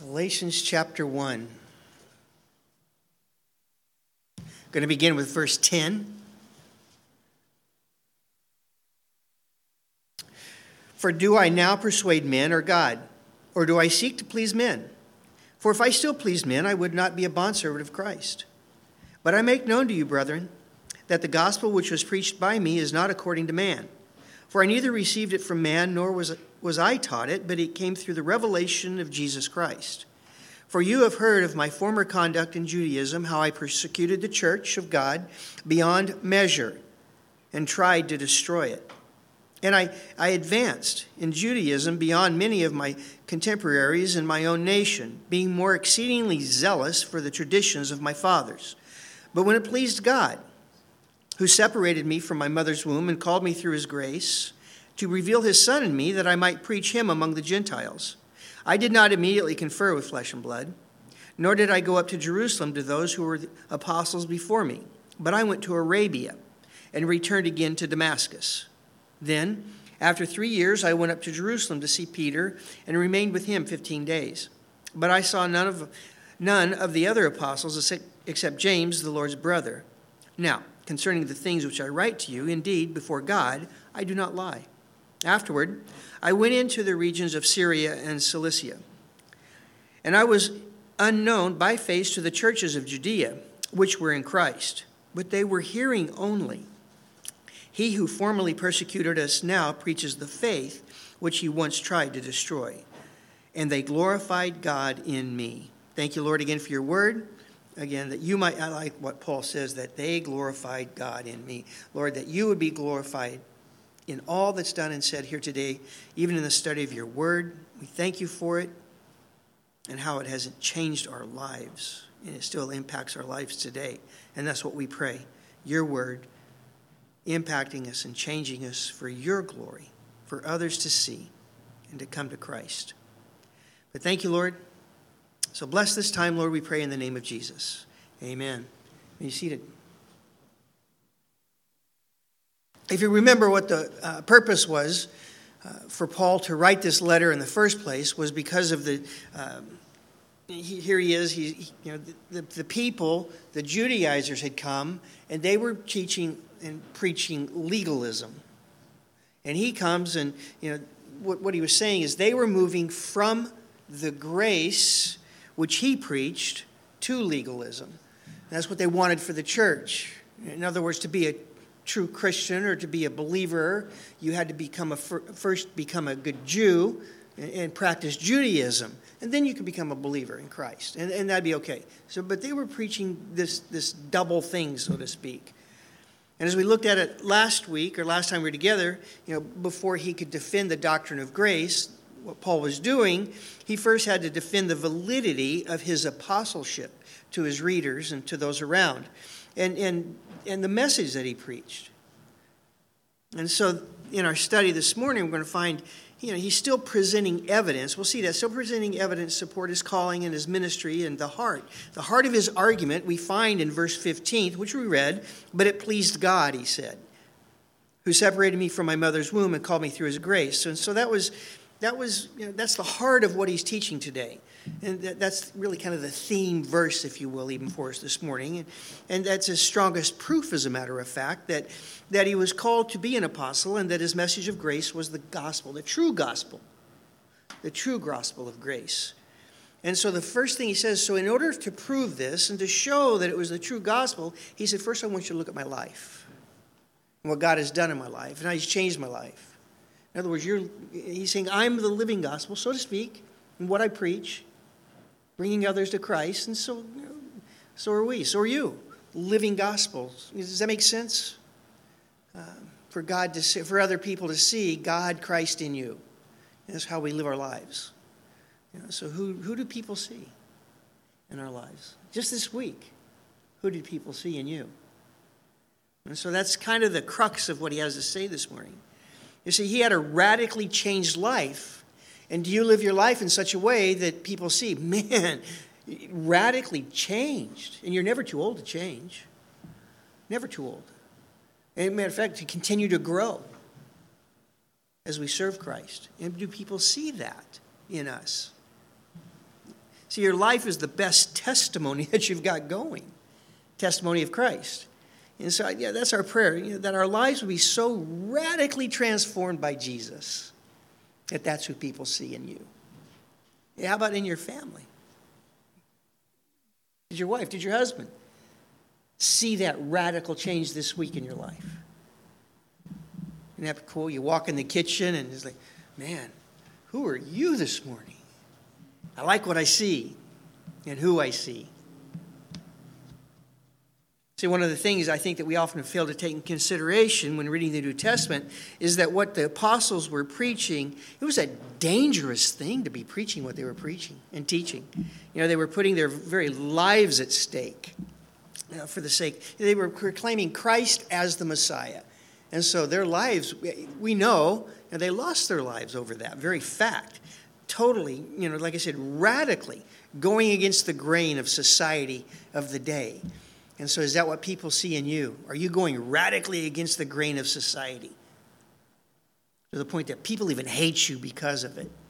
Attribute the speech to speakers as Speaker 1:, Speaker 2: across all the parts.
Speaker 1: Galatians chapter 1. Going to begin with verse 10. For do I now persuade men or God? Or do I seek to please men? For if I still pleased men, I would not be a bondservant of Christ. But I make known to you, brethren, that the gospel which was preached by me is not according to man. For I neither received it from man, nor was I taught it, but it came through the revelation of Jesus Christ. For you have heard of my former conduct in Judaism, how I persecuted the church of God beyond measure and tried to destroy it. And I advanced in Judaism beyond many of my contemporaries in my own nation, being more exceedingly zealous for the traditions of my fathers. But when it pleased God, who separated me from my mother's womb and called me through his grace, to reveal his Son in me that I might preach him among the Gentiles, I did not immediately confer with flesh and blood, nor did I go up to Jerusalem to those who were the apostles before me, but I went to Arabia and returned again to Damascus. Then, after 3 years, I went up to Jerusalem to see Peter and remained with him 15 days. But I saw none of the other apostles except James, the Lord's brother. Now, concerning the things which I write to you, indeed, before God, I do not lie. Afterward, I went into the regions of Syria and Cilicia, and I was unknown by face to the churches of Judea, which were in Christ, but they were hearing only. He who formerly persecuted us now preaches the faith which he once tried to destroy, and they glorified God in me. Thank you, Lord, again for your word. Again, that you might, I like what Paul says, that they glorified God in me. Lord, that you would be glorified in all that's done and said here today, even in the study of your word. We thank you for it and how it hasn't changed our lives, and it still impacts our lives today. And that's what we pray, your word impacting us and changing us for your glory, for others to see and to come to Christ. But thank you, Lord. So bless this time, Lord, we pray in the name of Jesus. Amen. Be seated. If you remember what the purpose was for Paul to write this letter in the first place, was because of the here he is. The people, the Judaizers had come, and they were teaching and preaching legalism. And he comes, and what he was saying is they were moving from the grace which he preached to legalism. And that's what they wanted for the church. In other words, to be a true Christian or to be a believer, you had to first become a good Jew and practice Judaism, and then you could become a believer in Christ, and that'd be okay. But they were preaching this double thing, so to speak. And as we looked at it last week, or last time we were together, before he could defend the doctrine of grace, what Paul was doing, he first had to defend the validity of his apostleship to his readers and to those around, and the message that he preached. And so in our study this morning, we're going to find, he's still presenting evidence. We'll see that, still presenting evidence to support his calling and his ministry and the heart. The heart of his argument we find in verse 15, which we read, but it pleased God, he said, who separated me from my mother's womb and called me through his grace. And so that's the heart of what he's teaching today. And that's really kind of the theme verse, if you will, even for us this morning. And that's his strongest proof, as a matter of fact, that he was called to be an apostle and that his message of grace was the gospel, the true gospel of grace. And so the first thing he says, so in order to prove this and to show that it was the true gospel, he said, first I want you to look at my life and what God has done in my life and how he's changed my life. In other words, he's saying, I'm the living gospel, so to speak, in what I preach, bringing others to Christ, and so are we, so are you, living gospels. Does that make sense? For God to see, for other people to see God, Christ in you. And that's how we live our lives. So who do people see in our lives? Just this week, who did people see in you? And so that's kind of the crux of what he has to say this morning. You see, he had a radically changed life. And do you live your life in such a way that people see, man, radically changed? And you're never too old to change. Never too old. And as a matter of fact, to continue to grow as we serve Christ. And do people see that in us? See, your life is the best testimony that you've got going. Testimony of Christ. And so, yeah, that's our prayer, that our lives will be so radically transformed by Jesus that that's who people see in you. Yeah, how about in your family? Did your wife, did your husband see that radical change this week in your life? Isn't that cool? You walk in the kitchen and it's like, man, who are you this morning? I like what I see and who I see. See, one of the things I think that we often fail to take in consideration when reading the New Testament is that what the apostles were preaching, it was a dangerous thing to be preaching what they were preaching and teaching. They were putting their very lives at stake for the sake. They were proclaiming Christ as the Messiah. And so their lives, we know, they lost their lives over that very fact. Totally, like I said, radically going against the grain of society of the day. And so is that what people see in you? Are you going radically against the grain of society? To the point that people even hate you because of it.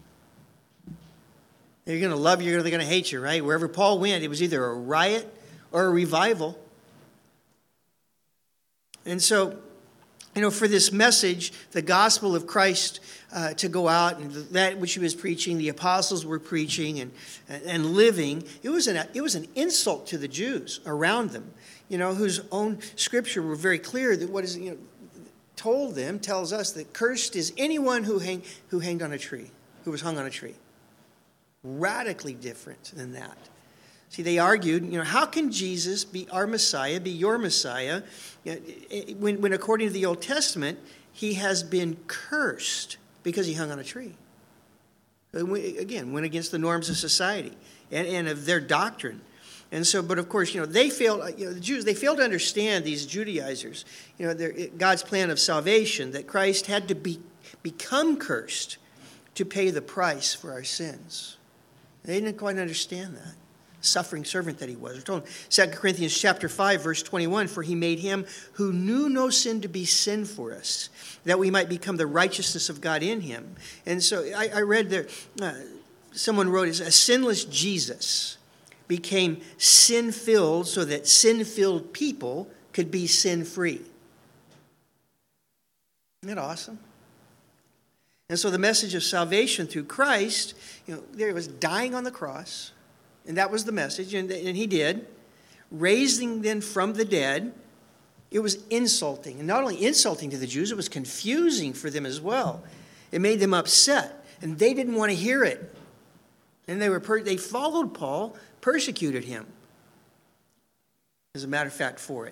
Speaker 1: They're going to love you or they're going to hate you, right? Wherever Paul went, it was either a riot or a revival. And so, for this message, the gospel of Christ to go out, and that which he was preaching, the apostles were preaching and living, it was an insult to the Jews around them, whose own scripture were very clear that what is tells us that cursed is anyone who hanged on a tree, who was hung on a tree. Radically different than that. See, they argued, how can Jesus be our Messiah, be your Messiah, when according to the Old Testament, he has been cursed because he hung on a tree. Again, went against the norms of society and of their doctrine. And so, but of course, they failed, the Jews, they failed to understand, these Judaizers, God's plan of salvation, that Christ had to become cursed to pay the price for our sins. They didn't quite understand that. Suffering servant that he was. We're told in 2 Corinthians chapter 5, verse 21, for he made him who knew no sin to be sin for us, that we might become the righteousness of God in him. And so I read there, someone wrote, a sinless Jesus became sin-filled so that sin-filled people could be sin-free. Isn't that awesome? And so the message of salvation through Christ, there was dying on the cross. And that was the message, and he did. Raising them from the dead, it was insulting. And not only insulting to the Jews, it was confusing for them as well. It made them upset, and they didn't want to hear it. And they followed Paul, persecuted him, as a matter of fact, for it.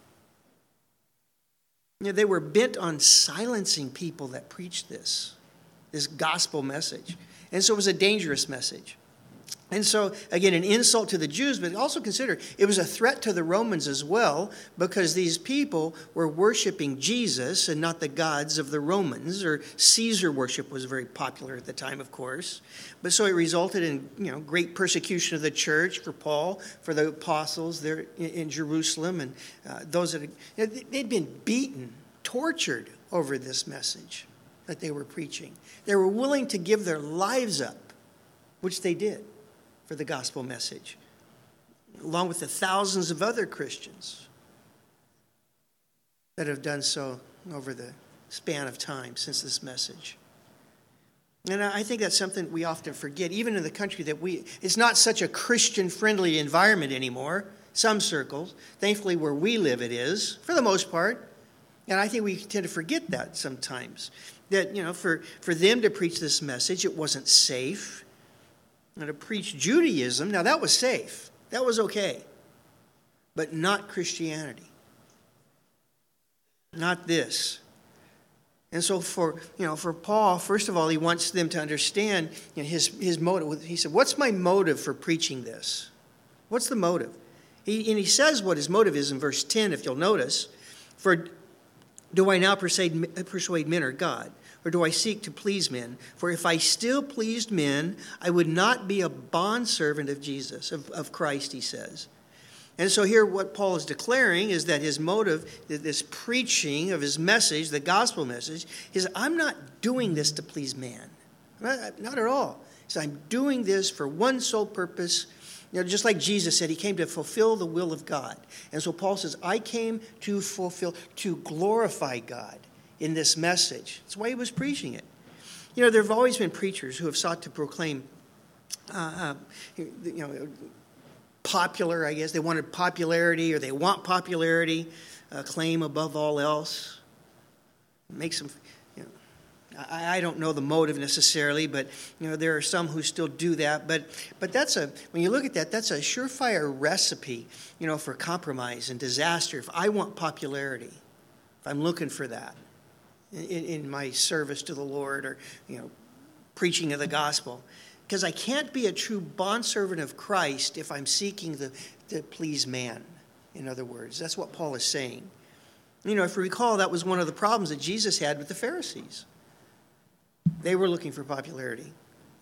Speaker 1: They were bent on silencing people that preached this gospel message. And so it was a dangerous message. And so, again, an insult to the Jews, but also consider it was a threat to the Romans as well, because these people were worshiping Jesus and not the gods of the Romans, or Caesar worship was very popular at the time, of course. But so it resulted in, great persecution of the church for Paul, for the apostles there in Jerusalem, and those that they'd been beaten, tortured over this message that they were preaching. They were willing to give their lives up, which they did, for the gospel message, along with the thousands of other Christians that have done so over the span of time since this message. And I think that's something we often forget, even in the country that it's not such a Christian-friendly environment anymore, some circles. Thankfully, where we live it is, for the most part. And I think we tend to forget that sometimes, that, for them to preach this message, it wasn't safe. And to preach Judaism, now that was safe. That was okay. But not Christianity. Not this. And so for Paul, first of all, he wants them to understand his motive. He said, what's my motive for preaching this? What's the motive? He says what his motive is in verse 10, if you'll notice. For do I now persuade men or God? Or do I seek to please men? For if I still pleased men, I would not be a bondservant of Jesus, of Christ, he says. And so here what Paul is declaring is that his motive, this preaching of his message, the gospel message, is I'm not doing this to please man. Not at all. He said, I'm doing this for one sole purpose. Just like Jesus said, he came to fulfill the will of God. And so Paul says, I came to glorify God in this message. That's why he was preaching it. There have always been preachers who have sought to proclaim, popular, I guess. They wanted popularity, or they want popularity, claim above all else. It makes them, I don't know the motive necessarily, but there are some who still do that. But when you look at that, that's a surefire recipe, for compromise and disaster. If I want popularity, if I'm looking for that in my service to the Lord, or preaching of the gospel, because I can't be a true bondservant of Christ if I'm seeking to please man. In other words, that's what Paul is saying. If you recall, that was one of the problems that Jesus had with the Pharisees. They were looking for popularity.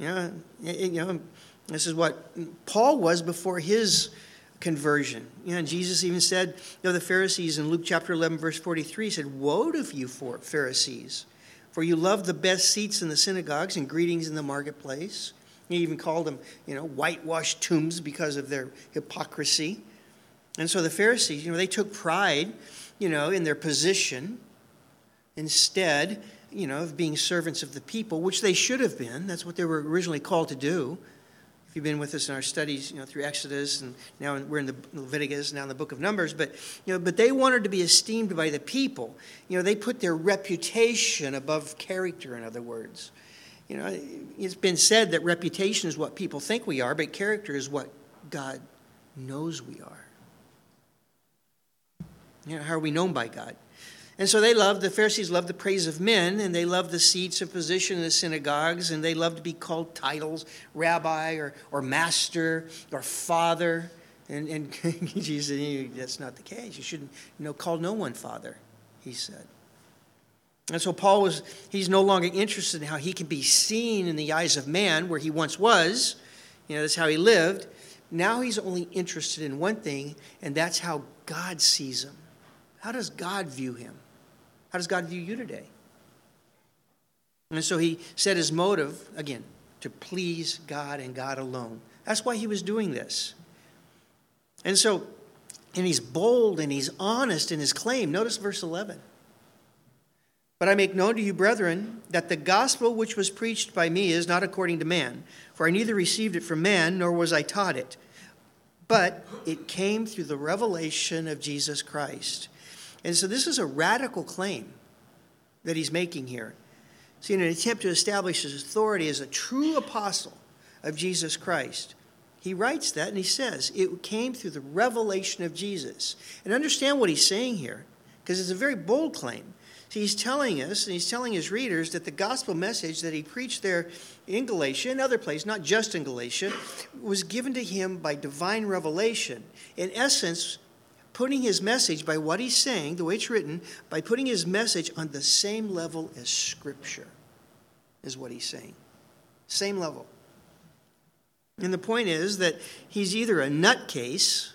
Speaker 1: This is what Paul was before his conversion. And Jesus even said, the Pharisees in Luke chapter 11, verse 43, said, woe to you, Pharisees, for you love the best seats in the synagogues and greetings in the marketplace. He even called them, whitewashed tombs because of their hypocrisy. And so the Pharisees, they took pride, in their position instead, of being servants of the people, which they should have been. That's what they were originally called to do. If you've been with us in our studies, through Exodus, and now we're in the Leviticus, now in the book of Numbers, but they wanted to be esteemed by the people. They put their reputation above character, in other words. It's been said that reputation is what people think we are, but character is what God knows we are. How are we known by God? And so the Pharisees loved the praise of men, and they loved the seats of position in the synagogues, and they loved to be called titles, rabbi or master or father. And Jesus said, that's not the case. You shouldn't call no one father, he said. And so Paul he's no longer interested in how he can be seen in the eyes of man, where he once was. That's how he lived. Now he's only interested in one thing, and that's how God sees him. How does God view him? How does God view you today? And so he set his motive, again, to please God and God alone. That's why he was doing this. And he's bold and he's honest in his claim. Notice verse 11. But I make known to you, brethren, that the gospel which was preached by me is not according to man. For I neither received it from man, nor was I taught it. But it came through the revelation of Jesus Christ. And so this is a radical claim that he's making here. See, in an attempt to establish his authority as a true apostle of Jesus Christ, he writes that and he says, it came through the revelation of Jesus. And understand what he's saying here, because it's a very bold claim. See, he's telling us, and he's telling his readers, that the gospel message that he preached there in Galatia and other places, not just in Galatia, was given to him by divine revelation. In essence, putting his message, by what he's saying, the way it's written, by putting his message on the same level as Scripture, is what he's saying. Same level. And the point is that he's either a nutcase,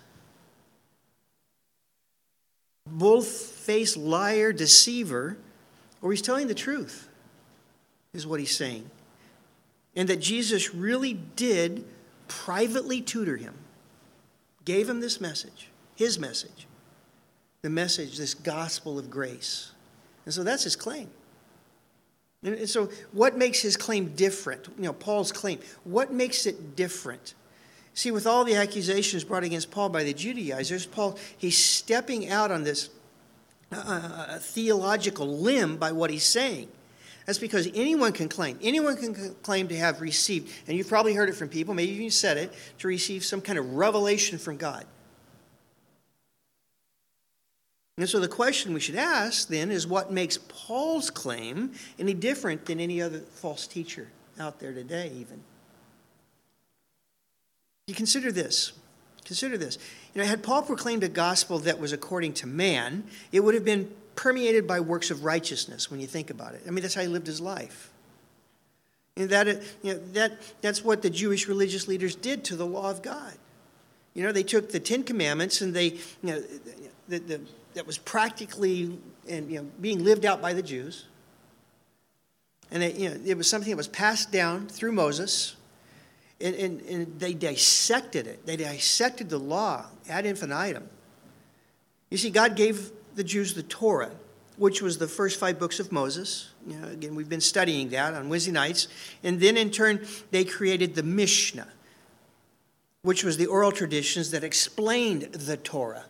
Speaker 1: bold-faced liar, deceiver, or he's telling the truth, is what he's saying. And that Jesus really did privately tutor him, gave him this message. His message, the message, this gospel of grace. And so that's his claim. And so what makes his claim different? Paul's claim. What makes it different? See, with all the accusations brought against Paul by the Judaizers, he's stepping out on this theological limb by what he's saying. That's because anyone can claim to have received, and you've probably heard it from people, maybe you said it, to receive some kind of revelation from God. And so the question we should ask then is, what makes Paul's claim any different than any other false teacher out there today even? You consider this. Had Paul proclaimed a gospel that was according to man, it would have been permeated by works of righteousness when you think about it. That's how he lived his life. And that's what the Jewish religious leaders did to the law of God. They took the Ten Commandments and that was practically being lived out by the Jews. And it was something that was passed down through Moses, and they dissected it. They dissected the law ad infinitum. You see, God gave the Jews the Torah, which was the first 5 books of Moses. Again, we've been studying that on Wednesday nights. And then in turn, they created the Mishnah, which was the oral traditions that explained the Torah.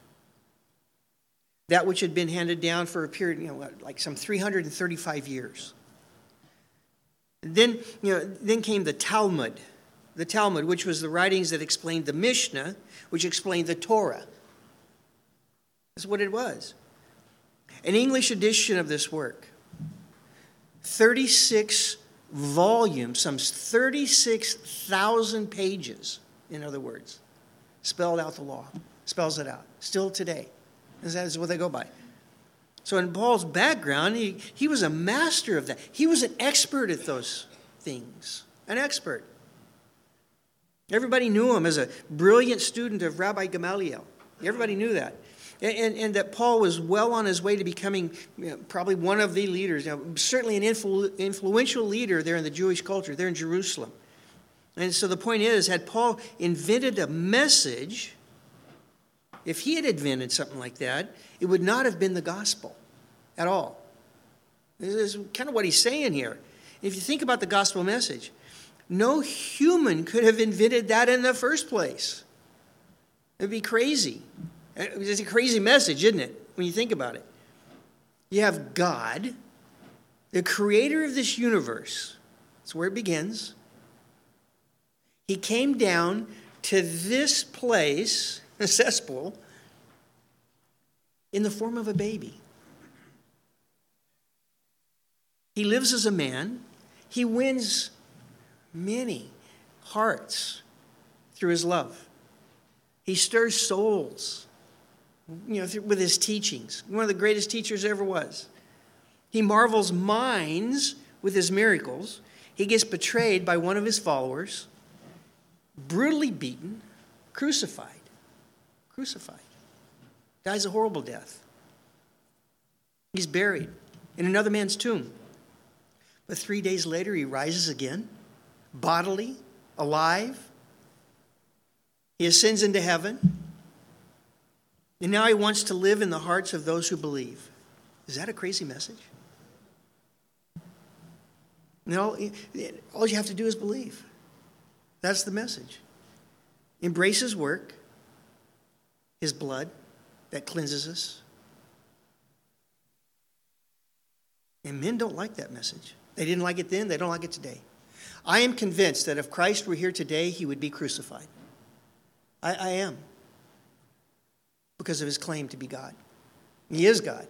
Speaker 1: That which had been handed down for a period, like some 335 years. Then came the Talmud, which was the writings that explained the Mishnah, which explained the Torah. That's what it was. An English edition of this work, 36 volumes, some 36,000 pages, in other words, spelled out the law, spells it out, still today. And that is what they go by. So in Paul's background, he was a master of that. He was an expert at those things, an expert. Everybody knew him as a brilliant student of Rabbi Gamaliel. Everybody knew that. And that Paul was well on his way to becoming probably one of the leaders, certainly an influential leader there in the Jewish culture, there in Jerusalem. And so the point is, had Paul invented a message, if he had invented something like that, it would not have been the gospel at all. This is kind of what he's saying here. If you think about the gospel message, no human could have invented that in the first place. It would be crazy. It's a crazy message, isn't it, when you think about it? You have God, the creator of this universe. That's where it begins. He came down to this place, a cesspool, in the form of a baby. He lives as a man. He wins many hearts through his love. He stirs souls, with his teachings. One of the greatest teachers there ever was. He marvels minds with his miracles. He gets betrayed by one of his followers, brutally beaten, crucified. Dies a horrible death. He's buried in another man's tomb. But 3 days later, he rises again, bodily, alive. He ascends into heaven. And now he wants to live in the hearts of those who believe. Is that a crazy message? No, all you have to do is believe. That's the message. Embrace his work, his blood that cleanses us. And men don't like that message. They didn't like it then, they don't like it today. I am convinced that if Christ were here today, he would be crucified. I am. Because of his claim to be God. He is God.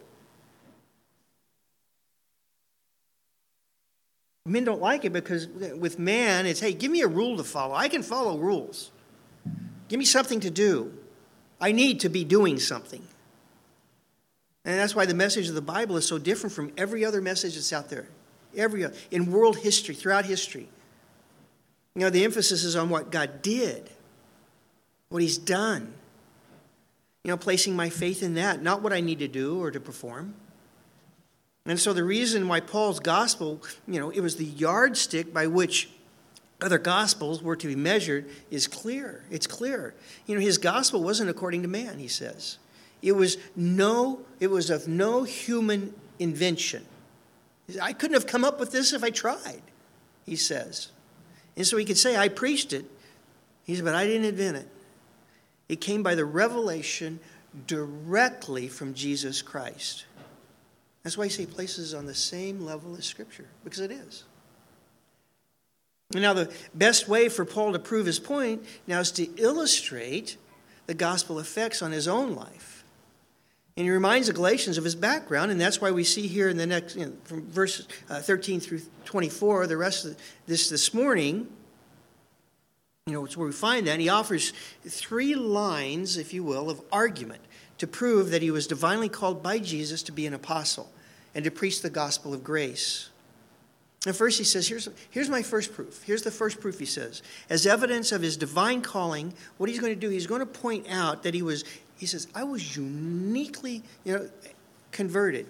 Speaker 1: Men don't like it because with man, it's, hey, give me a rule to follow. I can follow rules. Give me something to do. I need to be doing something. And that's why the message of the Bible is so different from every other message that's out there. In world history, throughout history. The emphasis is on what God did. What he's done. Placing my faith in that, not what I need to do or to perform. And so the reason why Paul's gospel, it was the yardstick by which other gospels were to be measured is clear. It's clear. His gospel wasn't according to man, he says. It was of no human invention. I couldn't have come up with this if I tried, he says. And so he could say, I preached it. He said, but I didn't invent it. It came by the revelation directly from Jesus Christ. That's why he places it on the same level as Scripture, because it is. And now the best way for Paul to prove his point now is to illustrate the gospel effects on his own life. And he reminds the Galatians of his background, and that's why we see here in the next, from verse 13 through 24, the rest of this morning, it's where we find that. And he offers 3 lines, if you will, of argument to prove that he was divinely called by Jesus to be an apostle and to preach the gospel of grace. And first he says, here's my first proof. Here's the first proof, he says. As evidence of his divine calling, what he's going to do, he's going to point out that he says, I was uniquely, converted.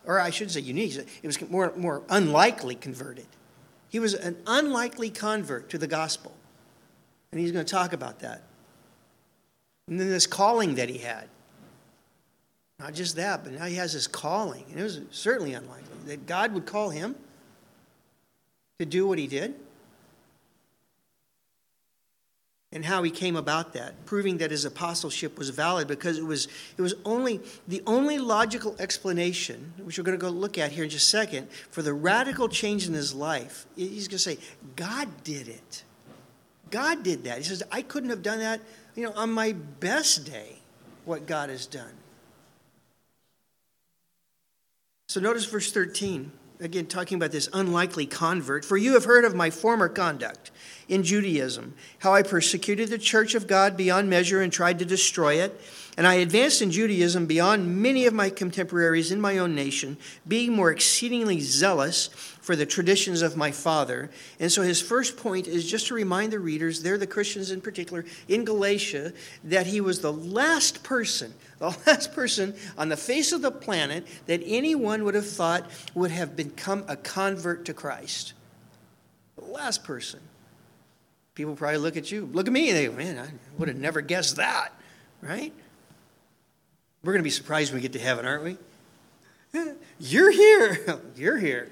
Speaker 1: or I shouldn't say unique, it was more unlikely converted. He was an unlikely convert to the gospel. And he's going to talk about that. And then this calling that he had. Not just that, but now he has this calling. And it was certainly unlikely that God would call him to do what he did. And how he came about that, proving that his apostleship was valid, because it was only the only logical explanation, which we're going to go look at here in just a second, for the radical change in his life. He's going to say, God did it. God did that. He says, I couldn't have done that, on my best day, what God has done. So notice verse 13. Again, talking about this unlikely convert. For you have heard of my former conduct in Judaism, how I persecuted the church of God beyond measure and tried to destroy it. And I advanced in Judaism beyond many of my contemporaries in my own nation, being more exceedingly zealous for the traditions of my father. And so his first point is just to remind the readers, they're the Christians in particular, in Galatia, that he was the last person on the face of the planet that anyone would have thought would have become a convert to Christ. The last person. People probably look at you, look at me, and they go, man, I would have never guessed that, right? We're going to be surprised when we get to heaven, aren't we? You're here. You're here.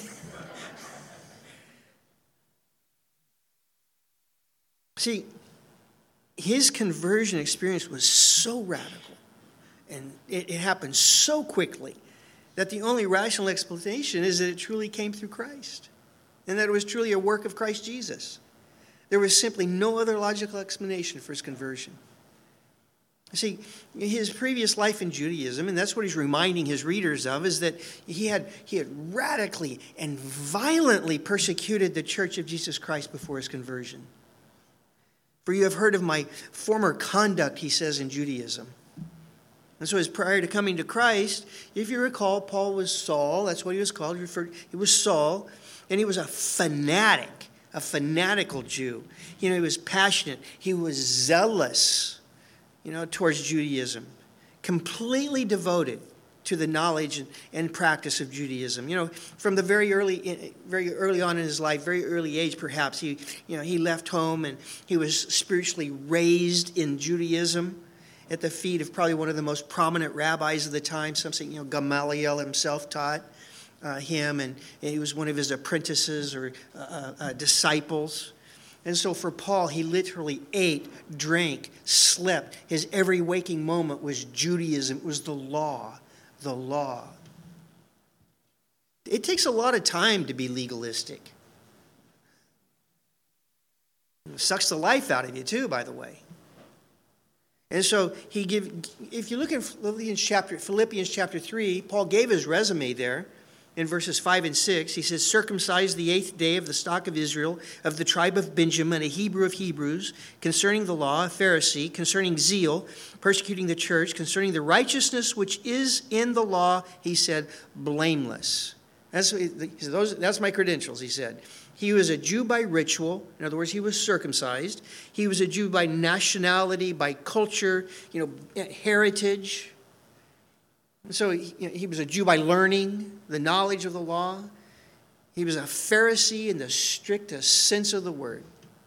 Speaker 1: See, his conversion experience was so radical, and it happened so quickly, that the only rational explanation is that it truly came through Christ, and that it was truly a work of Christ Jesus. There was simply no other logical explanation for his conversion. See, his previous life in Judaism, and that's what he's reminding his readers of, is that he had radically and violently persecuted the church of Jesus Christ before his conversion. For you have heard of my former conduct, he says, in Judaism. And so as prior to coming to Christ, if you recall, Paul was Saul. That's what he was called. He was Saul, and he was a fanatical Jew. He was passionate. He was zealous, towards Judaism, completely devoted to the knowledge and practice of Judaism. From the very early on in his life, very early age perhaps, he left home and he was spiritually raised in Judaism at the feet of probably one of the most prominent rabbis of the time. Some say, Gamaliel himself taught him, and he was one of his apprentices or disciples. And so for Paul, he literally ate, drank, slept. His every waking moment was Judaism. It was the law. The law. It takes a lot of time to be legalistic. It sucks the life out of you too, by the way. And so if you look at Philippians chapter 3, Paul gave his resume there. In verses 5 and 6, he says, circumcised the 8th day of the stock of Israel, of the tribe of Benjamin, a Hebrew of Hebrews, concerning the law, a Pharisee, concerning zeal, persecuting the church, concerning the righteousness which is in the law, he said, blameless. That's my credentials, he said. He was a Jew by ritual. In other words, he was circumcised. He was a Jew by nationality, by culture, heritage. So he was a Jew by learning, the knowledge of the law. He was a Pharisee in the strictest sense of the word,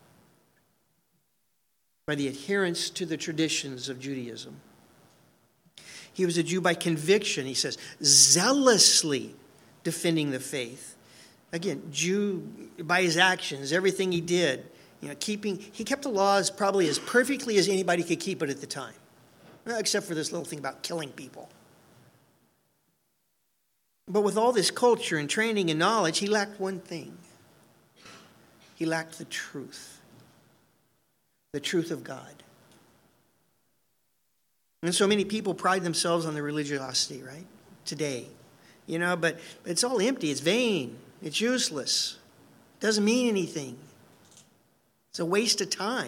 Speaker 1: by the adherence to the traditions of Judaism. He was a Jew by conviction, he says, zealously defending the faith. Again, Jew by his actions, everything he did, he kept the laws probably as perfectly as anybody could keep it at the time, except for this little thing about killing people. But with all this culture and training and knowledge, he lacked one thing. He lacked the truth of God. And so many people pride themselves on their religiosity, right? Today. But it's all empty. It's vain. It's useless. It doesn't mean anything. It's a waste of time.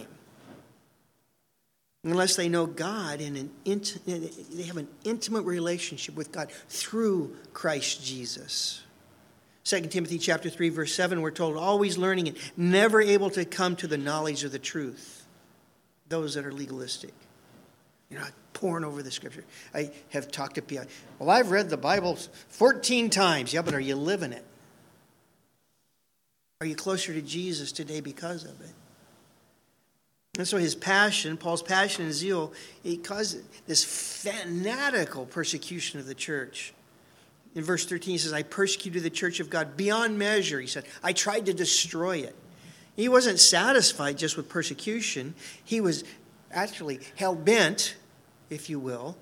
Speaker 1: Unless they know God and they have an intimate relationship with God through Christ Jesus. 2 Timothy chapter 3, verse 7, we're told, always learning and never able to come to the knowledge of the truth. Those that are legalistic. You're not poring over the Scripture. I have talked to people. Well, I've read the Bible 14 times. Yeah, but are you living it? Are you closer to Jesus today because of it? And so his passion, Paul's passion and zeal, it caused this fanatical persecution of the church. In verse 13, he says, I persecuted the church of God beyond measure. He said, I tried to destroy it. He wasn't satisfied just with persecution. He was actually hell-bent, if you will,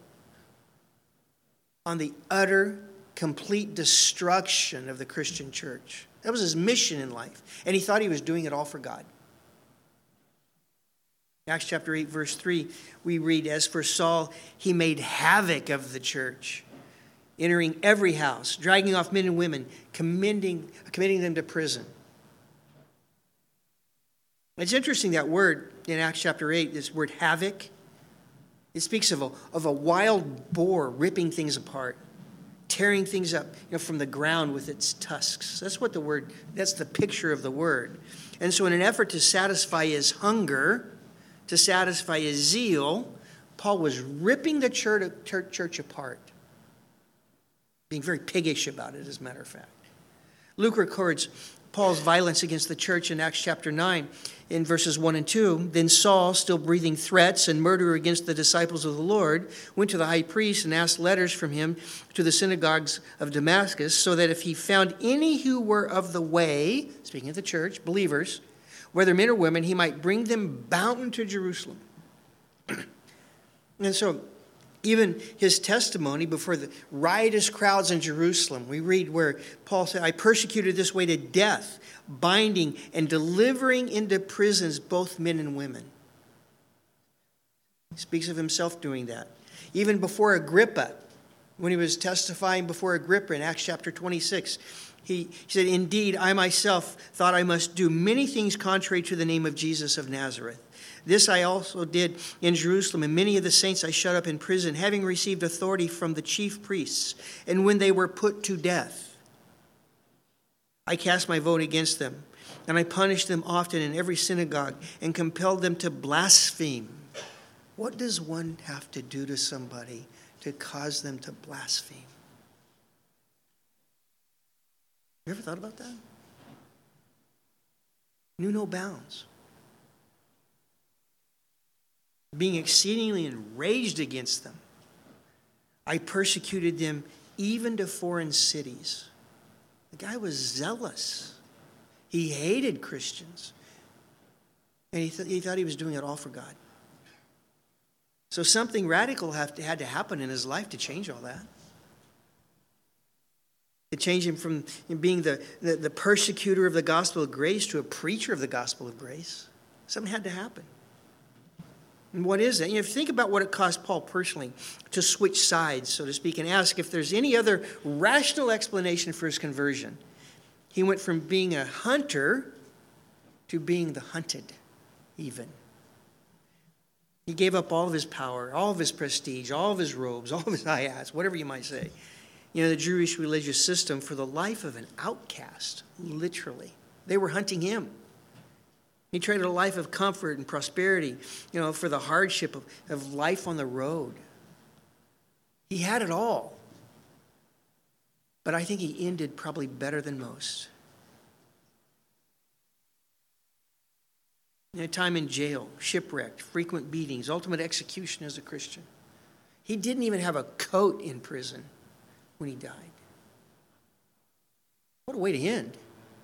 Speaker 1: on the utter, complete destruction of the Christian church. That was his mission in life. And he thought he was doing it all for God. Acts chapter 8, verse 3, we read, as for Saul, he made havoc of the church, entering every house, dragging off men and women, committing them to prison. It's interesting, that word in Acts chapter 8, this word havoc, it speaks of a wild boar ripping things apart, tearing things up, from the ground with its tusks. That's the picture of the word. And so in an effort to satisfy his hunger, to satisfy his zeal, Paul was ripping the church apart, being very piggish about it, as a matter of fact. Luke records Paul's violence against the church in Acts chapter 9 in verses 1 and 2. Then Saul, still breathing threats and murder against the disciples of the Lord, went to the high priest and asked letters from him to the synagogues of Damascus, so that if he found any who were of the way, speaking of the church, believers, whether men or women, he might bring them bound to Jerusalem. And so, even his testimony before the riotous crowds in Jerusalem, we read where Paul said, I persecuted this way to death, binding and delivering into prisons both men and women. He speaks of himself doing that. Even before Agrippa, when he was testifying before Agrippa in Acts chapter 26, he said, indeed, I myself thought I must do many things contrary to the name of Jesus of Nazareth. This I also did in Jerusalem, and many of the saints I shut up in prison, having received authority from the chief priests. And when they were put to death, I cast my vote against them, and I punished them often in every synagogue, and compelled them to blaspheme. What does one have to do to somebody to cause them to blaspheme? You ever thought about that? Knew no bounds. Being exceedingly enraged against them, I persecuted them even to foreign cities. The guy was zealous. He hated Christians. And he thought he was doing it all for God. So something radical had to happen in his life to change all that. To change him from being the persecutor of the gospel of grace to a preacher of the gospel of grace. Something had to happen. And what is that? If you think about what it cost Paul personally to switch sides, so to speak, and ask if there's any other rational explanation for his conversion. He went from being a hunter to being the hunted, even. He gave up all of his power, all of his prestige, all of his robes, all of his high hats, whatever you might say. The Jewish religious system for the life of an outcast, literally. They were hunting him. He traded a life of comfort and prosperity, for the hardship of life on the road. He had it all. But I think he ended probably better than most. Time in jail, shipwrecked, frequent beatings, ultimate execution as a Christian. He didn't even have a coat in prison when he died. What a way to end.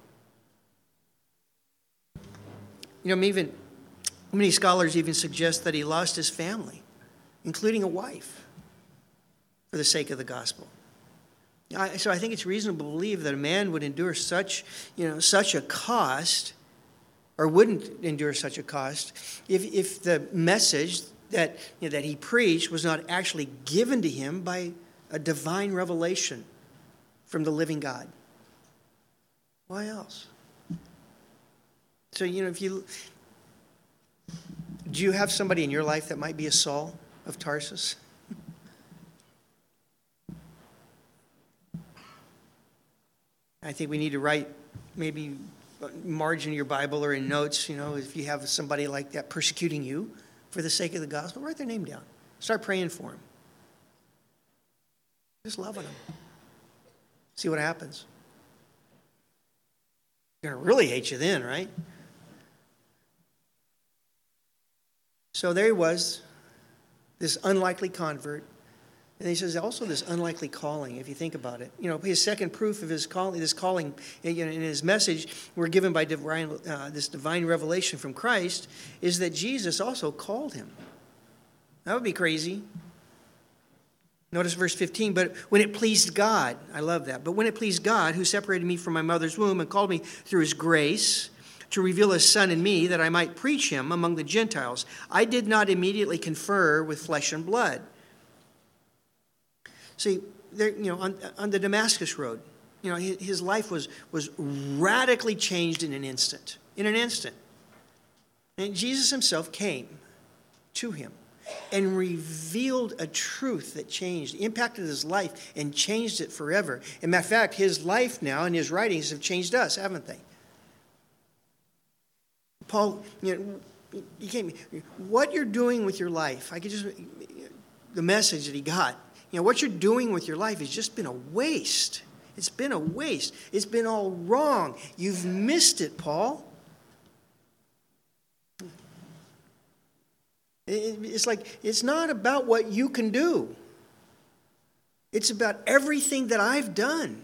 Speaker 1: Many scholars even suggest that he lost his family, including a wife, for the sake of the gospel. So I think it's reasonable to believe that a man would endure such a cost, or wouldn't endure such a cost, if the message that he preached was not actually given to him by a divine revelation from the living God. Why else? So, do you have somebody in your life that might be a Saul of Tarsus? I think we need to write, maybe margin your Bible or in notes, if you have somebody like that persecuting you for the sake of the gospel, write their name down. Start praying for them. Just loving them. See what happens. They're going to really hate you then, right? So there he was, this unlikely convert. And he says also this unlikely calling, if you think about it. His second proof of his calling, this calling in his message we're given by this divine revelation from Christ, is that Jesus also called him. That would be crazy. Notice verse 15, but when it pleased God, I love that, but when it pleased God, who separated me from my mother's womb and called me through his grace to reveal his Son in me, that I might preach him among the Gentiles, I did not immediately confer with flesh and blood. See, there, on the Damascus road, his life was radically changed in an instant. In an instant. And Jesus himself came to him and revealed a truth that impacted his life and changed it forever. As a matter of fact, his life now and his writings have changed us, haven't they? Paul, what you're doing with your life, the message that he got, what you're doing with your life has just been a waste. It's been a waste. It's been all wrong. You've missed it, Paul. It's like, it's not about what you can do. It's about everything that I've done.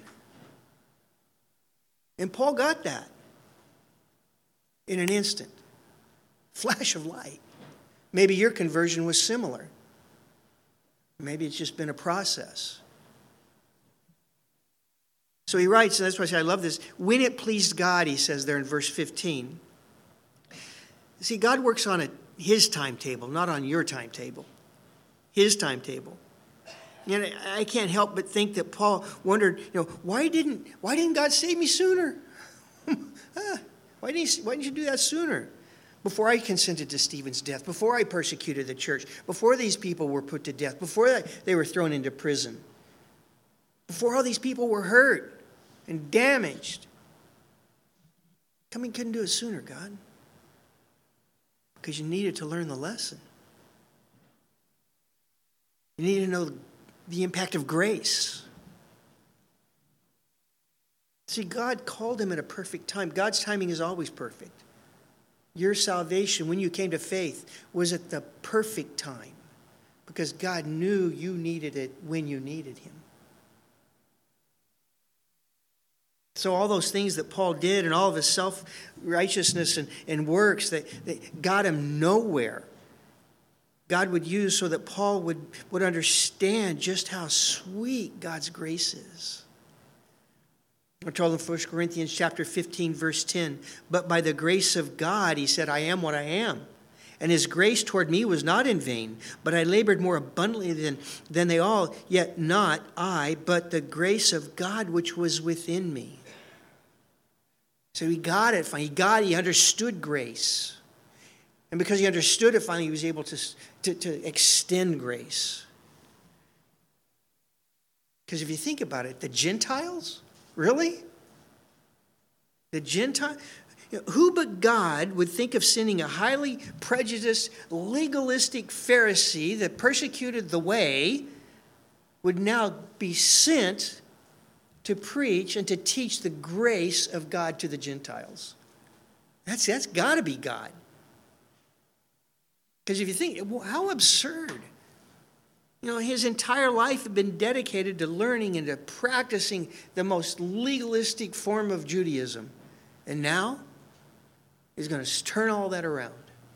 Speaker 1: And Paul got that in an instant. Flash of light. Maybe your conversion was similar. Maybe it's just been a process. So he writes, and that's why I say I love this, when it pleased God, he says there in verse 15. See, God works on his timetable, not on your timetable. His timetable. I can't help but think that Paul wondered, why didn't God save me sooner? Why didn't you do that sooner? Before I consented to Stephen's death, before I persecuted the church, before these people were put to death, before they were thrown into prison, before all these people were hurt and damaged. Couldn't do it sooner, God. Because you needed to learn the lesson. You needed to know the impact of grace. See, God called him at a perfect time. God's timing is always perfect. Your salvation, when you came to faith, was at the perfect time because God knew you needed it when you needed him. So all those things that Paul did and all of his self-righteousness and works that got him nowhere, God would use so that Paul would understand just how sweet God's grace is. We're told in 1 Corinthians chapter 15, verse 10, but by the grace of God, he said, I am what I am. And his grace toward me was not in vain, but I labored more abundantly than they all, yet not I, but the grace of God which was within me. So he got it finally. He understood grace. And because he understood it finally, he was able to extend grace. Because if you think about it, the Gentiles, really? The Gentile? Who but God would think of sending a highly prejudiced, legalistic Pharisee that persecuted the way would now be sent to preach and to teach the grace of God to the Gentiles? That's got to be God. Because if you think, well, how absurd. His entire life had been dedicated to learning and to practicing the most legalistic form of Judaism. And now he's going to turn all that around.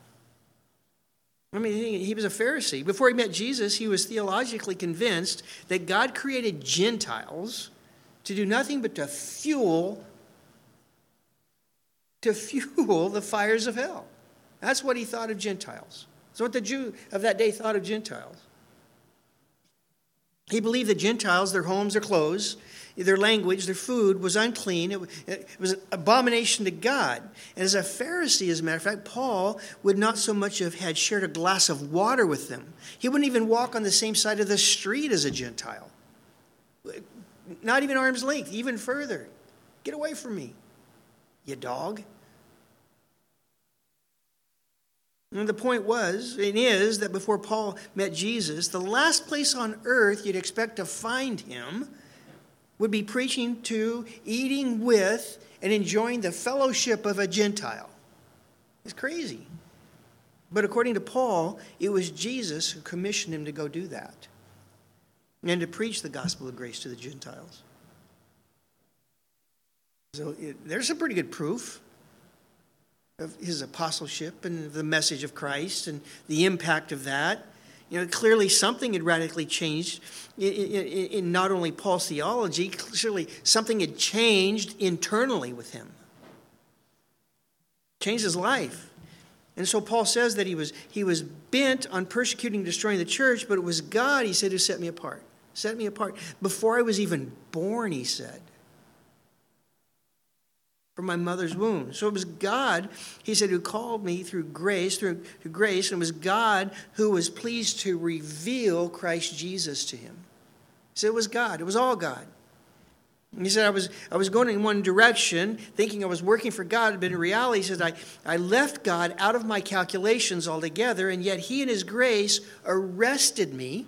Speaker 1: He was a Pharisee. Before he met Jesus, he was theologically convinced that God created Gentiles to do nothing but to fuel the fires of hell. That's what he thought of Gentiles. That's what the Jew of that day thought of Gentiles. He believed that Gentiles, their homes, their clothes, their language, their food was unclean. It was an abomination to God. And as a Pharisee, as a matter of fact, Paul would not so much have had shared a glass of water with them. He wouldn't even walk on the same side of the street as a Gentile. Not even arm's length, even further. Get away from me, you dog. And the point was, and is, that before Paul met Jesus, the last place on earth you'd expect to find him would be preaching to, eating with, and enjoying the fellowship of a Gentile. It's crazy. But according to Paul, it was Jesus who commissioned him to go do that and to preach the gospel of grace to the Gentiles. So there's some pretty good proof of his apostleship and the message of Christ and the impact of that. Clearly something had radically changed in not only Paul's theology, clearly something had changed internally with him. Changed his life. And so Paul says that he was bent on persecuting and destroying the church, but it was God, he said, who set me apart. Set me apart. Before I was even born, he said. From my mother's womb. So it was God, he said, who called me through grace, and it was God who was pleased to reveal Christ Jesus to him. He said it was God. It was all God. And he said, I was going in one direction, thinking I was working for God, but in reality, he said, I left God out of my calculations altogether, and yet he in his grace arrested me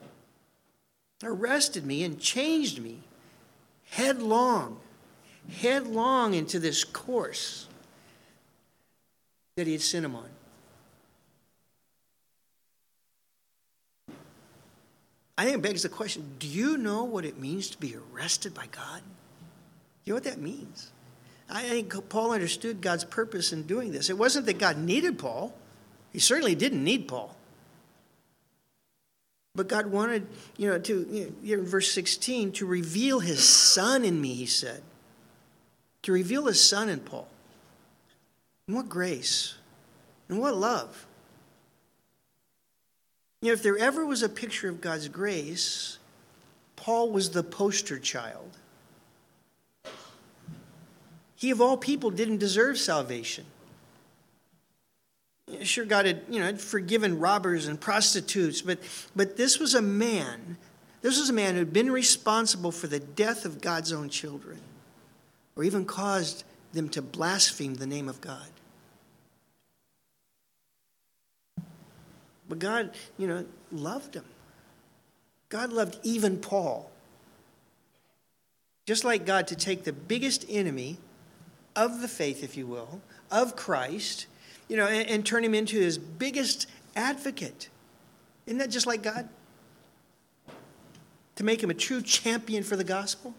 Speaker 1: and changed me headlong into this course that he had sent him on. I think it begs the question, do you know what it means to be arrested by God? You know what that means? I think Paul understood God's purpose in doing this. It wasn't that God needed Paul. He certainly didn't need Paul. But God wanted, here in verse 16, to reveal his Son in me, he said. To reveal his Son in Paul. And what grace. And what love. If there ever was a picture of God's grace, Paul was the poster child. He, of all people, didn't deserve salvation. Sure, God had forgiven robbers and prostitutes, but this was a man who had been responsible for the death of God's own children, or even caused them to blaspheme the name of God. But God, loved him. God loved even Paul. Just like God to take the biggest enemy of the faith, if you will, of Christ, and turn him into his biggest advocate. Isn't that just like God? To make him a true champion for the gospel.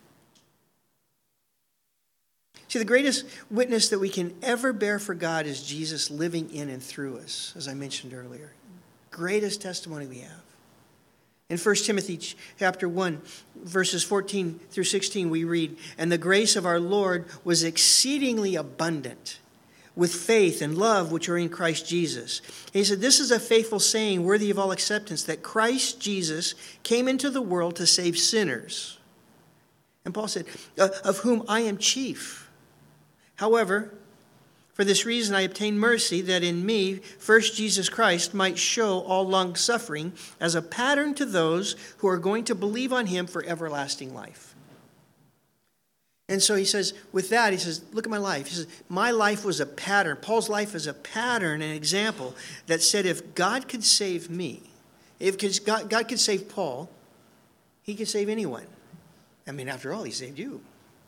Speaker 1: See, the greatest witness that we can ever bear for God is Jesus living in and through us, as I mentioned earlier. Greatest testimony we have. In 1 Timothy chapter 1, verses 14 through 16, we read, "And the grace of our Lord was exceedingly abundant with faith and love which are in Christ Jesus." And he said, "This is a faithful saying worthy of all acceptance, that Christ Jesus came into the world to save sinners." And Paul said, "Of whom I am chief. However, for this reason I obtained mercy, that in me first Jesus Christ might show all long suffering as a pattern to those who are going to believe on him for everlasting life." And so he says, with that, he says, look at my life. He says, my life was a pattern. Paul's life is a pattern, an example that said if God could save me, if God could save Paul, he could save anyone. I mean, after all, he saved you.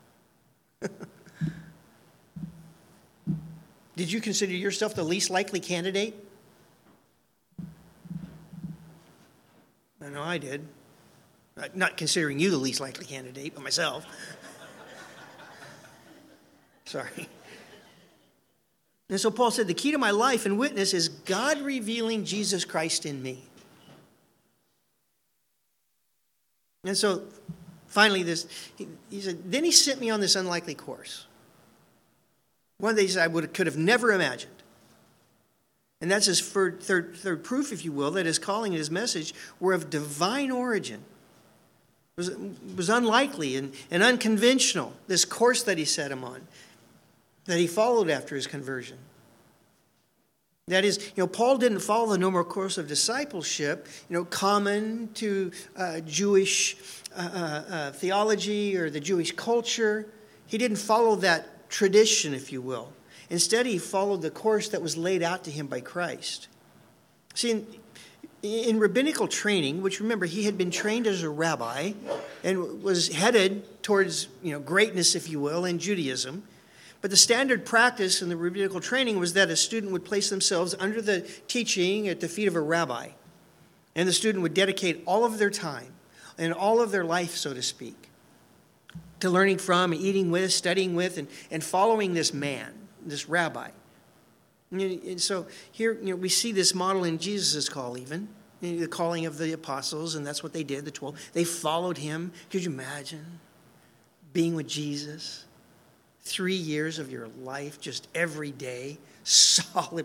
Speaker 1: Did you consider yourself the least likely candidate? I know I did. Not considering you the least likely candidate, but myself. Sorry. And so Paul said, the key to my life and witness is God revealing Jesus Christ in me. And so finally, he said, then he sent me on this unlikely course. One of these I could have never imagined. And that's his third proof, if you will, that his calling and his message were of divine origin. It was unlikely and unconventional, this course that he set him on, that he followed after his conversion. That is, Paul didn't follow the normal course of discipleship, common to Jewish theology or the Jewish culture. He didn't follow that tradition, if you will. Instead, he followed the course that was laid out to him by Christ. See, in rabbinical training, which remember, he had been trained as a rabbi and was headed towards greatness, if you will, in Judaism. But the standard practice in the rabbinical training was that a student would place themselves under the teaching at the feet of a rabbi. And the student would dedicate all of their time and all of their life, so to speak, to learning from, eating with, studying with, and following this man, this rabbi. And so here we see this model in Jesus' call even, the calling of the apostles, and that's what they did, the 12. They followed him. Could you imagine being with Jesus? 3 years of your life, just every day, solid.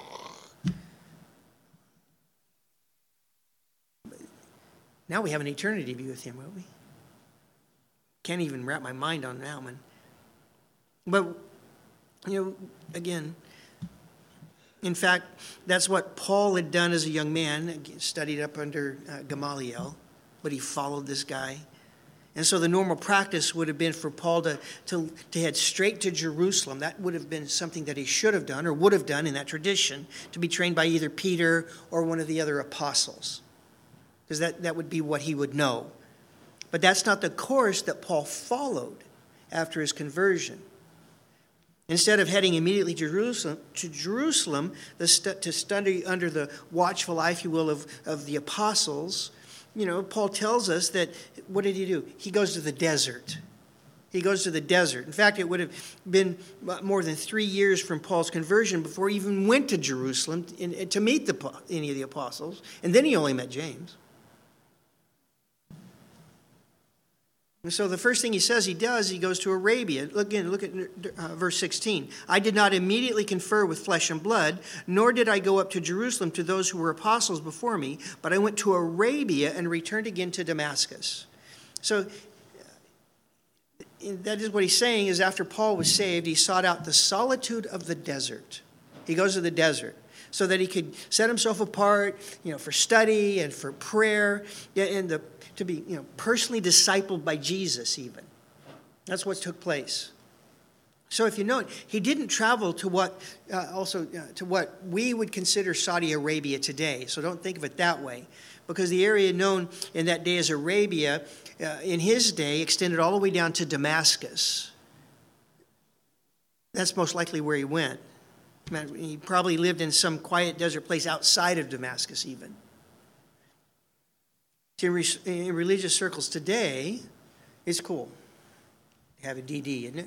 Speaker 1: Now we have an eternity to be with him, won't we? Can't even wrap my mind on that one. But, again, in fact, that's what Paul had done as a young man, studied up under Gamaliel, but he followed this guy. And so the normal practice would have been for Paul to head straight to Jerusalem. That would have been something that he should have done or would have done in that tradition, to be trained by either Peter or one of the other apostles. Because that would be what he would know. But that's not the course that Paul followed after his conversion. Instead of heading immediately to Jerusalem to study under the watchful eye, if you will, of the apostles, Paul tells us that, what did he do? He goes to the desert. He goes to the desert. In fact, it would have been more than 3 years from Paul's conversion before he even went to Jerusalem to meet any of the apostles. And then he only met James. And so the first thing he says he does, he goes to Arabia. Look at verse 16. I did not immediately confer with flesh and blood, nor did I go up to Jerusalem to those who were apostles before me, but I went to Arabia and returned again to Damascus. So that is what he's saying, is after Paul was saved, he sought out the solitude of the desert. He goes to the desert so that he could set himself apart, for study and for prayer, and to be, personally discipled by Jesus even. That's what took place. So if you note, he didn't travel to what we would consider Saudi Arabia today. So don't think of it that way, because the area known in that day as Arabia, in his day, extended all the way down to Damascus. That's most likely where he went. He probably lived in some quiet desert place outside of Damascus even. In religious circles today, it's cool to have a DD, isn't it?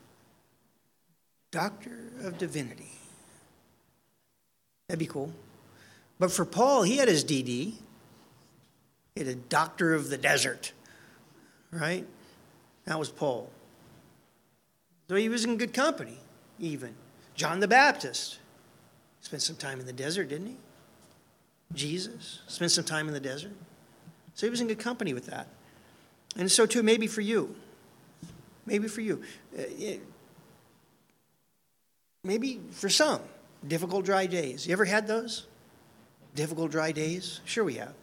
Speaker 1: Doctor of Divinity. That'd be cool. But for Paul, he had his DD. He had a Doctor of the Desert, right? That was Paul. So he was in good company, even. John the Baptist spent some time in the desert, didn't he? Jesus spent some time in the desert. So he was in good company with that. And so too, maybe for you. Maybe for you. Maybe for some, difficult, dry days. You ever had those? Difficult, dry days? Sure we have.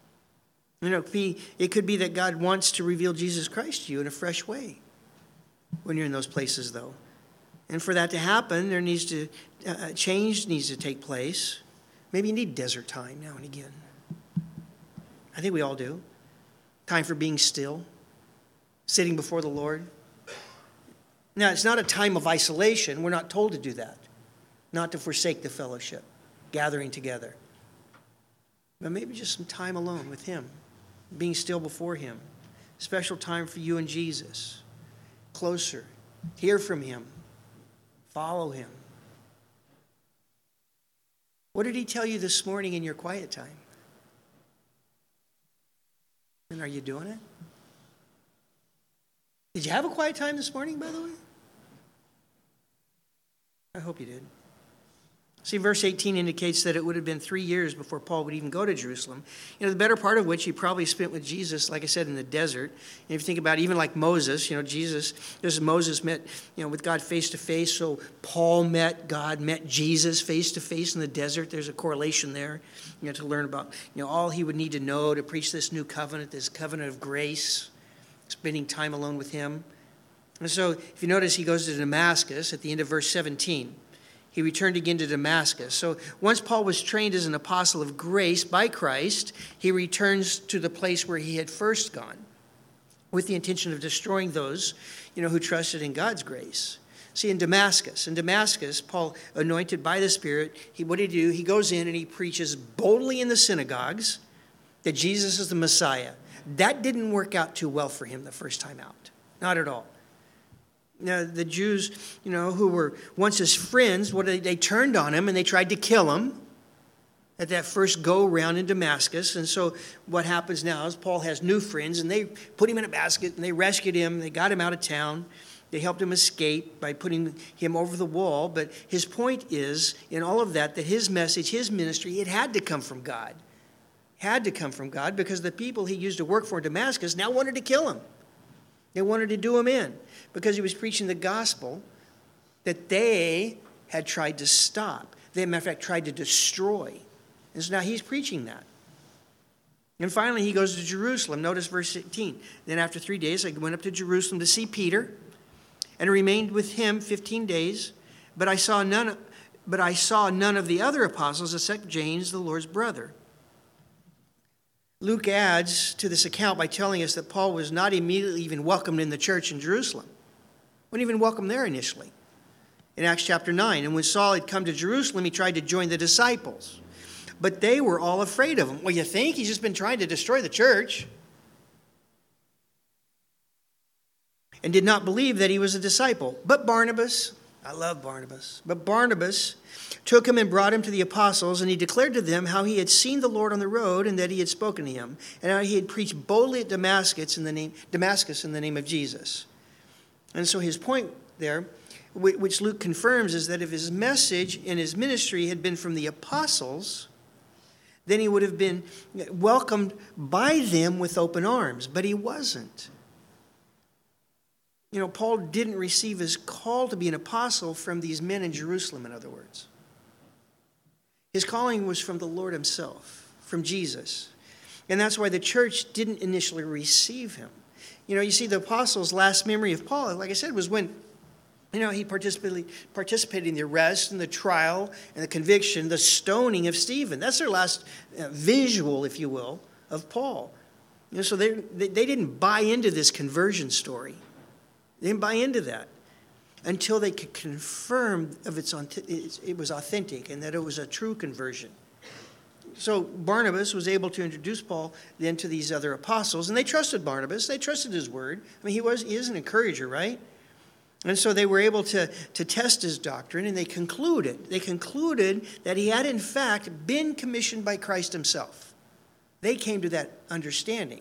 Speaker 1: It could be that God wants to reveal Jesus Christ to you in a fresh way when you're in those places, though. And for that to happen, there needs to change needs to take place. Maybe you need desert time now and again. I think we all do. Time for being still, sitting before the Lord. Now, it's not a time of isolation. We're not told to do that. Not to forsake the fellowship, gathering together. But maybe just some time alone with him, being still before him. Special time for you and Jesus. Closer. Hear from him. Follow him. What did he tell you this morning in your quiet time? And are you doing it? Did you have a quiet time this morning, by the way? I hope you did. See, verse 18 indicates that it would have been 3 years before Paul would even go to Jerusalem. The better part of which he probably spent with Jesus, like I said, in the desert. And if you think about it, even like Moses, Moses met, with God face to face. So Paul met Jesus face to face in the desert. There's a correlation there, to learn about, all he would need to know to preach this new covenant, this covenant of grace, spending time alone with him. And so if you notice, he goes to Damascus at the end of verse 17. He returned again to Damascus. So once Paul was trained as an apostle of grace by Christ, he returns to the place where he had first gone with the intention of destroying those, who trusted in God's grace. See, in Damascus, Paul, anointed by the Spirit, what did he do? He goes in and he preaches boldly in the synagogues that Jesus is the Messiah. That didn't work out too well for him the first time out. Not at all. Now, the Jews, who were once his friends, they turned on him and they tried to kill him at that first go-round in Damascus. And so what happens now is Paul has new friends, and they put him in a basket, and they rescued him. They got him out of town. They helped him escape by putting him over the wall. But his point is, in all of that his message, his ministry, it had to come from God. Had to come from God, because the people he used to work for in Damascus now wanted to kill him. They wanted to do him in because he was preaching the gospel that they had tried to stop. They, matter of fact, tried to destroy. And so now he's preaching that. And finally, he goes to Jerusalem. Notice verse 18. Then after 3 days, I went up to Jerusalem to see Peter and remained with him 15 days. But I saw none of the other apostles except James, the Lord's brother. Luke adds to this account by telling us that Paul was not immediately even welcomed in the church in Jerusalem. Wasn't even welcomed there initially. In Acts chapter 9, and when Saul had come to Jerusalem, he tried to join the disciples. But they were all afraid of him. Well, you think? He's just been trying to destroy the church. And did not believe that he was a disciple. But Barnabas, I love Barnabas, but Barnabas took him and brought him to the apostles, and he declared to them how he had seen the Lord on the road and that he had spoken to him, and how he had preached boldly at Damascus in the name of Jesus. And so his point there, which Luke confirms, is that if his message and his ministry had been from the apostles, then he would have been welcomed by them with open arms. But he wasn't. Paul didn't receive his call to be an apostle from these men in Jerusalem, in other words. His calling was from the Lord himself, from Jesus. And that's why the church didn't initially receive him. You see, the apostles' last memory of Paul, like I said, was when he participated in the arrest and the trial and the conviction, the stoning of Stephen. That's their last visual, if you will, of Paul. So they didn't buy into this conversion story. They didn't buy into that until they could confirm it was authentic and that it was a true conversion. So Barnabas was able to introduce Paul then to these other apostles, and they trusted Barnabas. They trusted his word. I mean, he is an encourager, right? And so they were able to test his doctrine, and they concluded that he had in fact been commissioned by Christ himself. They came to that understanding.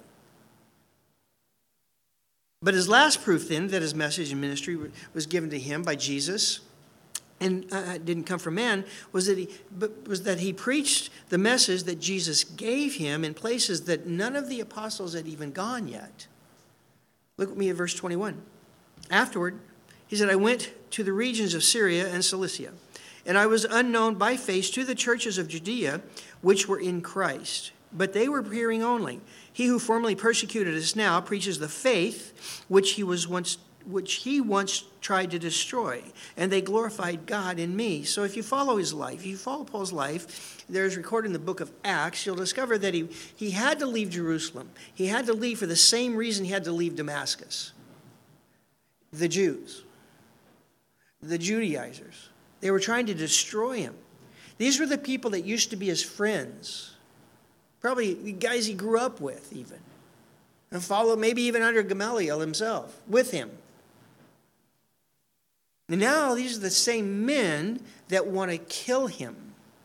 Speaker 1: But his last proof then that his message and ministry was given to him by Jesus and didn't come from man was that he preached the message that Jesus gave him in places that none of the apostles had even gone yet. Look at me at verse 21. Afterward, he said, I went to the regions of Syria and Cilicia, and I was unknown by face to the churches of Judea, which were in Christ. But they were hearing only. He who formerly persecuted us now preaches the faith which he once tried to destroy, and they glorified God in me. So if you follow his life, if you follow Paul's life, there's recorded in the book of Acts, you'll discover that he had to leave Jerusalem. He had to leave for the same reason he had to leave Damascus. The Jews, the Judaizers, they were trying to destroy him. These were the people that used to be his friends. Probably the guys he grew up with even. And followed maybe even under Gamaliel himself, with him. And now these are the same men that want to kill him.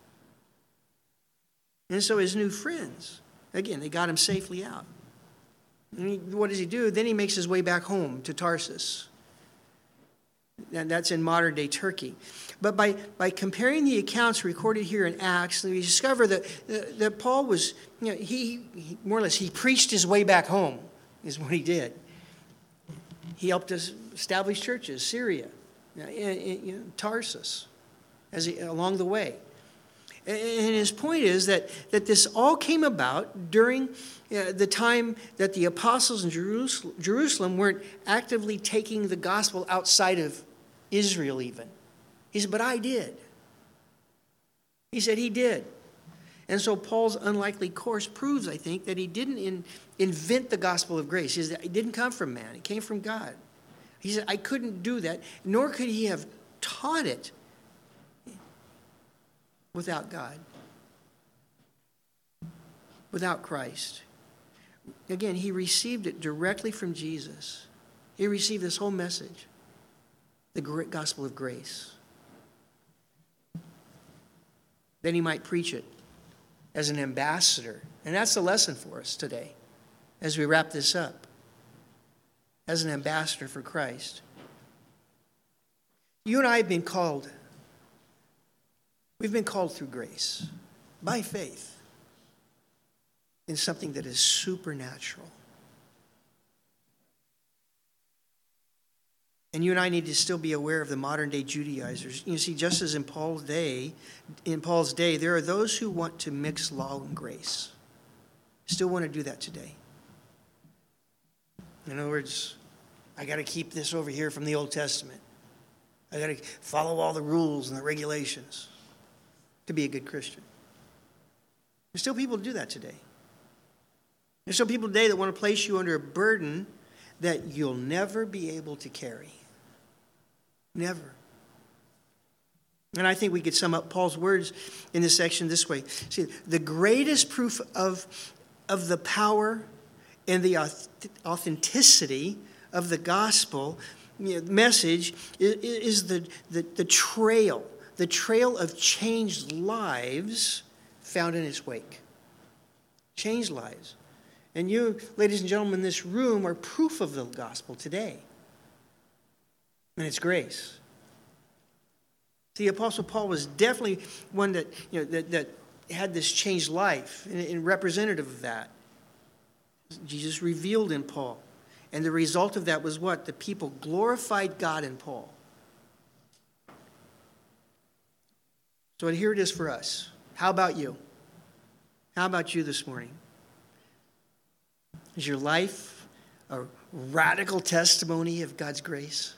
Speaker 1: And so his new friends, again, they got him safely out. And what does he do? Then he makes his way back home to Tarsus. And that's in modern-day Turkey. But by comparing the accounts recorded here in Acts, we discover that Paul was, he more or less, he preached his way back home, is what he did. He helped us establish churches, Syria, Tarsus, along the way. And his point is that this all came about during the time that the apostles in Jerusalem weren't actively taking the gospel outside of Israel even. He said, but I did. He said he did. And so Paul's unlikely course proves, I think, that he didn't invent the gospel of grace. He said it didn't come from man. It came from God. He said, I couldn't do that, nor could he have taught it without God, without Christ. Again, he received it directly from Jesus. He received this whole message, the great gospel of grace. Then he might preach it as an ambassador. And that's the lesson for us today as we wrap this up. As an ambassador for Christ. You and I have been called. We've been called through grace, by faith, in something that is supernatural. And you and I need to still be aware of the modern day Judaizers. You see, just as in Paul's day, there are those who want to mix law and grace. Still want to do that today. In other words, I got to keep this over here from the Old Testament. I got to follow all the rules and the regulations to be a good Christian. There's still people who do that today. There's still people today that want to place you under a burden that you'll never be able to carry. Never. And I think we could sum up Paul's words in this section this way. See, the greatest proof of the power and the authenticity of the gospel message is the trail of changed lives found in its wake. Changed lives. And you, ladies and gentlemen, in this room are proof of the gospel today. And it's grace. The Apostle Paul was definitely one that that had this changed life, and representative of that. Jesus revealed in Paul. And the result of that was what? The people glorified God in Paul. So here it is for us. How about you? How about you this morning? Is your life a radical testimony of God's grace?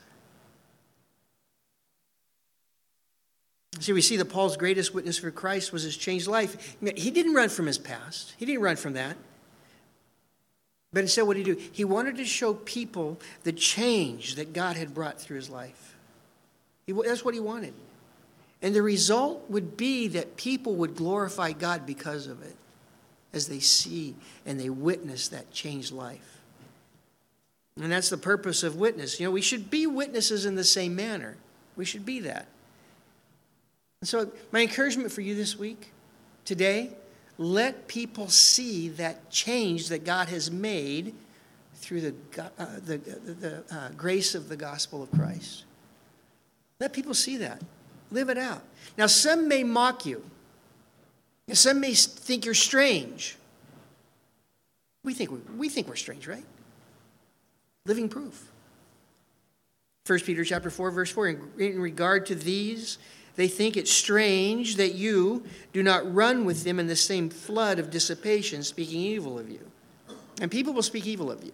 Speaker 1: See, we see that Paul's greatest witness for Christ was his changed life. He didn't run from his past. He didn't run from that. But instead, what did he do? He wanted to show people the change that God had brought through his life. That's what he wanted. And the result would be that people would glorify God because of it, as they see and they witness that changed life. And that's the purpose of witness. We should be witnesses in the same manner. We should be that. And so my encouragement for you this week, today, let people see that change that God has made through the grace of the gospel of Christ. Let people see that. Live it out. Now, some may mock you. Some may think you're strange. We think we're strange, right? Living proof. 1 Peter chapter 4, verse 4, in regard to these, they think it strange that you do not run with them in the same flood of dissipation, speaking evil of you. And people will speak evil of you,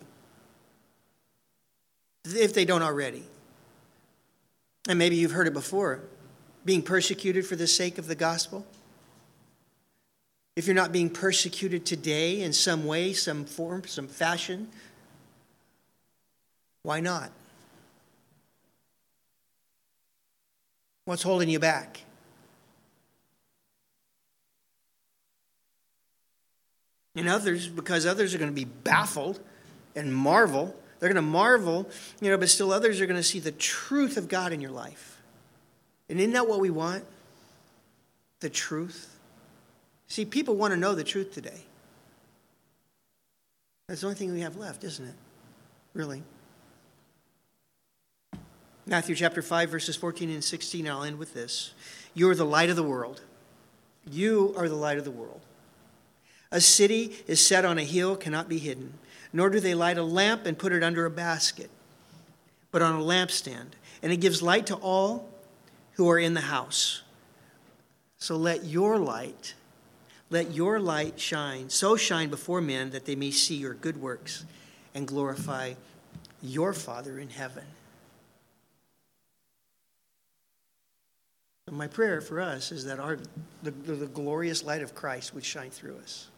Speaker 1: if they don't already. And maybe you've heard it before, being persecuted for the sake of the gospel. If you're not being persecuted today in some way, some form, some fashion, why not? What's holding you back? And others, because others are going to be baffled and marvel. They're going to marvel, but still others are going to see the truth of God in your life. And isn't that what we want? The truth. See, people want to know the truth today. That's the only thing we have left, isn't it? Really. Matthew chapter 5, verses 14 and 16, I'll end with this. You are the light of the world. You are the light of the world. A city is set on a hill, cannot be hidden. Nor do they light a lamp and put it under a basket, but on a lampstand. And it gives light to all who are in the house. So let your light shine, so shine before men that they may see your good works and glorify your Father in heaven. And my prayer for us is that the glorious light of Christ would shine through us.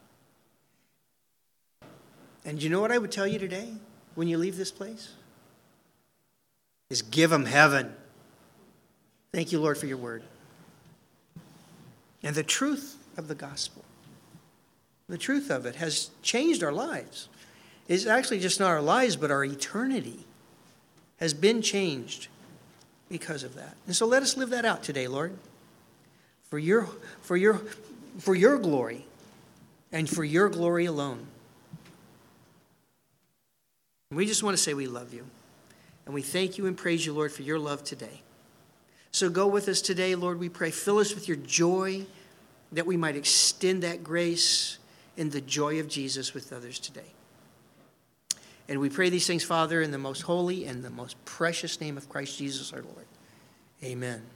Speaker 1: And you know what I would tell you today when you leave this place? Is give them heaven. Thank you, Lord, for your word. And the truth of the gospel, the truth of it has changed our lives. It's actually just not our lives, but our eternity has been changed because of that. And so let us live that out today, Lord, for your glory and for your glory alone. And we just want to say we love you. And we thank you and praise you, Lord, for your love today. So go with us today, Lord, we pray. Fill us with your joy, that we might extend that grace in the joy of Jesus with others today. And we pray these things, Father, in the most holy and the most precious name of Christ Jesus our Lord. Amen.